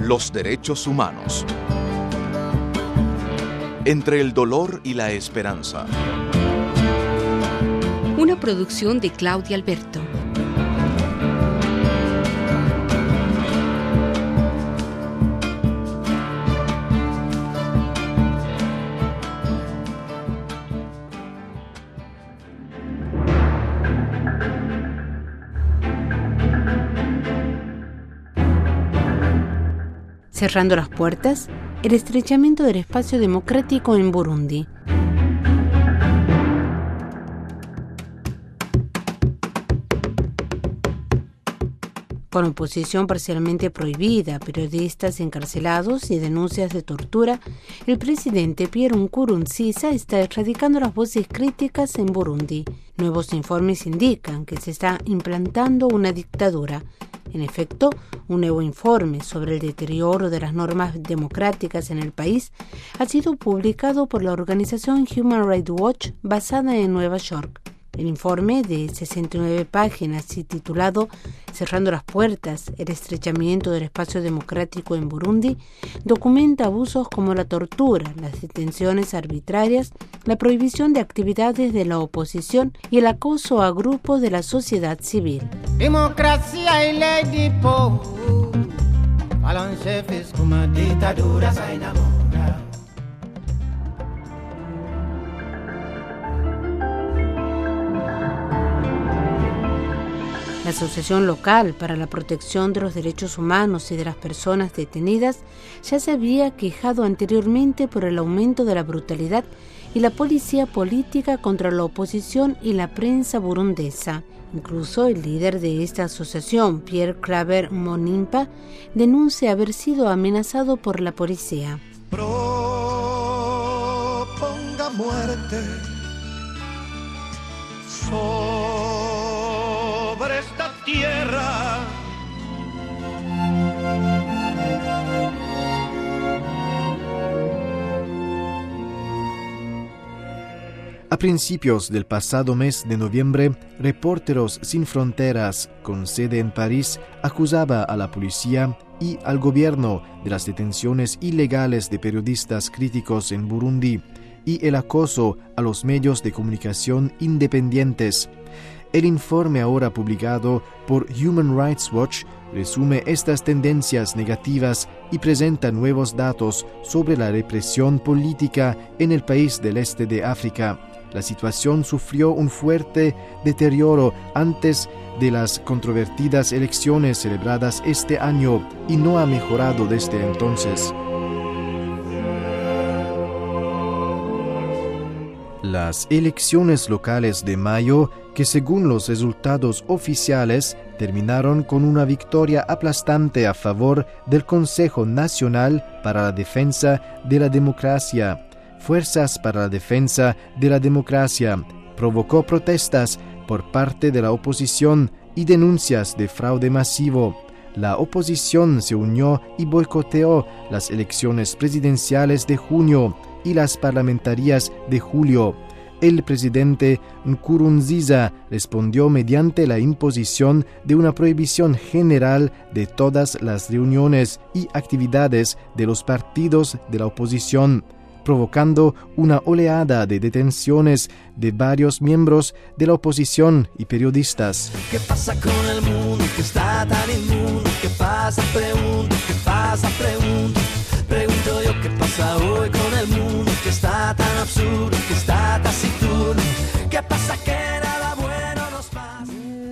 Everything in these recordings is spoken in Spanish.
Los derechos humanos. Entre el dolor y la esperanza. Una producción de Claudia Alberto. Cerrando las puertas, el estrechamiento del espacio democrático en Burundi. Con oposición parcialmente prohibida, periodistas encarcelados y denuncias de tortura, el presidente Pierre Nkurunziza está erradicando las voces críticas en Burundi. Nuevos informes indican que se está implantando una dictadura. En efecto, un nuevo informe sobre el deterioro de las normas democráticas en el país ha sido publicado por la organización Human Rights Watch basada en Nueva York. El informe, de 69 páginas y titulado Cerrando las puertas, el estrechamiento del espacio democrático en Burundi, documenta abusos como la tortura, las detenciones arbitrarias, la prohibición de actividades de la oposición y el acoso a grupos de la sociedad civil. Democracia y ley de povo, falan chefes como dictaduras a enamorar. La Asociación Local para la Protección de los Derechos Humanos y de las Personas Detenidas ya se había quejado anteriormente por el aumento de la brutalidad y la policía política contra la oposición y la prensa burundesa. Incluso el líder de esta asociación, Pierre Claver Monimpa, denuncia haber sido amenazado por la policía. Proponga muerte sobre esta tierra. A principios del pasado mes de noviembre, Reporteros Sin Fronteras, con sede en París, acusaba a la policía y al gobierno de las detenciones ilegales de periodistas críticos en Burundi y el acoso a los medios de comunicación independientes. El informe ahora publicado por Human Rights Watch resume estas tendencias negativas y presenta nuevos datos sobre la represión política en el país del este de África. La situación sufrió un fuerte deterioro antes de las controvertidas elecciones celebradas este año y no ha mejorado desde entonces. Las elecciones locales de mayo, que según los resultados oficiales terminaron con una victoria aplastante a favor del Consejo Nacional para la Defensa de la Democracia, Fuerzas para la Defensa de la Democracia, provocó protestas por parte de la oposición y denuncias de fraude masivo. La oposición se unió y boicoteó las elecciones presidenciales de junio y las parlamentarias de julio. El presidente Nkurunziza respondió mediante la imposición de una prohibición general de todas las reuniones y actividades de los partidos de la oposición, provocando una oleada de detenciones de varios miembros de la oposición y periodistas. ¿Qué pasa con el mundo que está tan inmundo? ¿Qué pasa? Pregunto, ¿qué pasa? Pregunto. Pregunto yo, ¿qué pasa hoy con el mundo que está tan absurdo, que está taciturno? ¿Qué pasa que nada bueno nos pasa?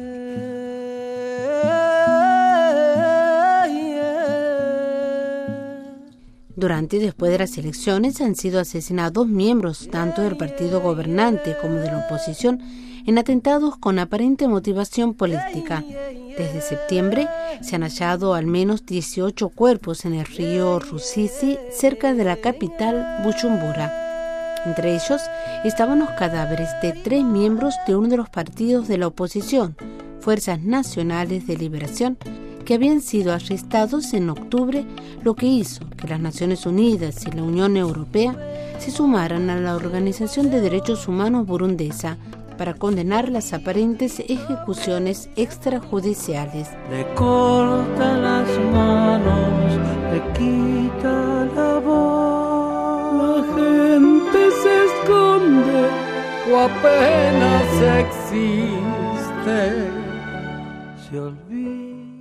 Durante y después de las elecciones han sido asesinados miembros tanto del partido gobernante como de la oposición en atentados con aparente motivación política. Desde septiembre se han hallado al menos 18 cuerpos en el río Rusizi, cerca de la capital Bujumbura. Entre ellos estaban los cadáveres de 3 miembros de uno de los partidos de la oposición, Fuerzas Nacionales de Liberación, que habían sido arrestados en octubre, lo que hizo que las Naciones Unidas y la Unión Europea se sumaran a la Organización de Derechos Humanos burundesa para condenar las aparentes ejecuciones extrajudiciales. Le corta las manos, le o apenas existe, se olvida.